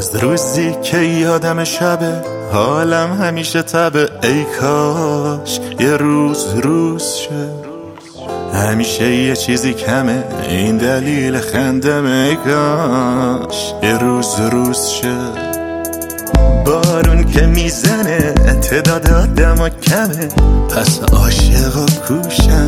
از روزی که یادم شبه حالم همیشه تبه، ای کاش یه روز شه. همیشه یه چیزی کمه، این دلیل خندمه، ای کاش یه روز شه. بارون که میزنه تعداد آدم کمه، پس عاشقا کوشن.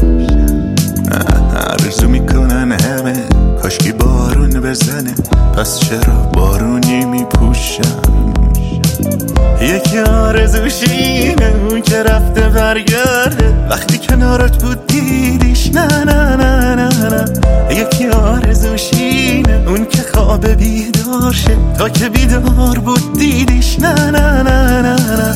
عرضو میکنن همه کاشکی بارون بزنه، پس چرا بارونی میپوشن. یکی آرزوشینه اون که رفته برگرده، وقتی کنارت بود دیدیش نه نه نه نه نه. یکی آرزوشینه اون که خواب بیدار شه، تا که بیدار بود دیدیش نه نه نه نه نه.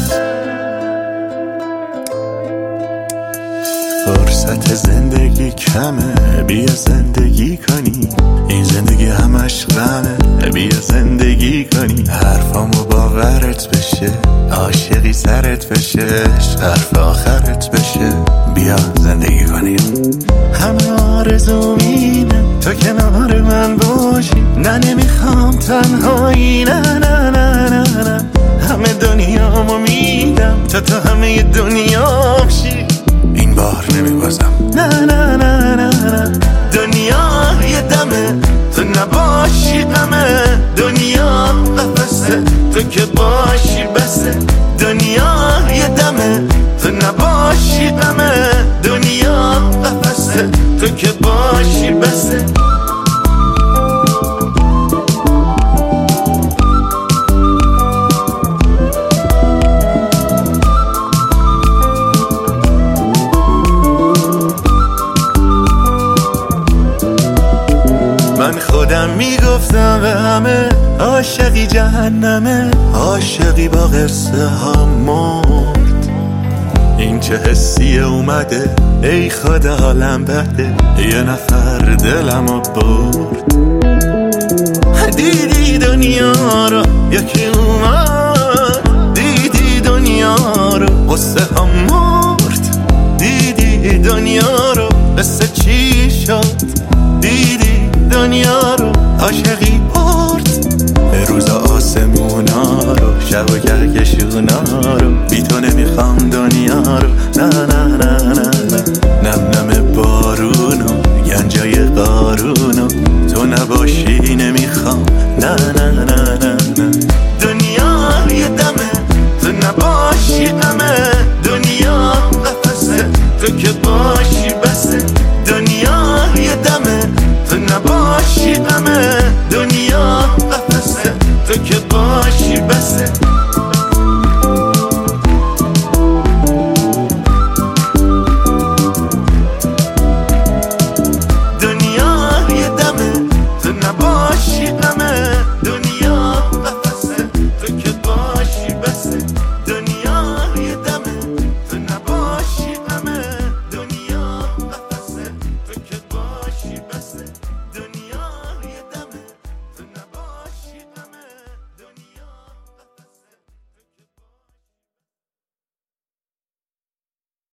فرصت زندگی کمه، بیا زندگی کنی، این زندگی همش غمه، بیا زندگی کنی. حرفامو باورت بشه، عاشقی سرت بشه، حرف آخرت بشه، بیا زندگی کنی. همه آرزوم اینه تو کنار من باشی، نه نمیخوام تنهایی، نه نه نه نه نه. همه دنیامو میدم تو همه دنیا بشی، این بار نمیبازم، نه نه نه نه نه. دنیا یه دمه تو نباشی غمه، دنیا قفسه تو که باشی بسه. دنیا یه دمه تو نباشی غمه، دنیا قفسه تو که باشی بسه. من خودم میگفتم به همه عاشقی جهنمه، عاشقی با قصه ها مرد. این چه حسیه اومده ای خدا حالم بده، یه نفر دلمو برد. دیدی دنیا رو یکی اومد، دیدی دنیا رو قصه ها مرد. دیدی دنیا رو قصه چی شد، دیدی دنیا رو عاشقی برد. روز آسمونا رو شب و کهکشونا رو، بی تو نمیخوام دنیا رو، نه نه نه نه نه. نم نم بارونو گنجای قارونو، تو نباشی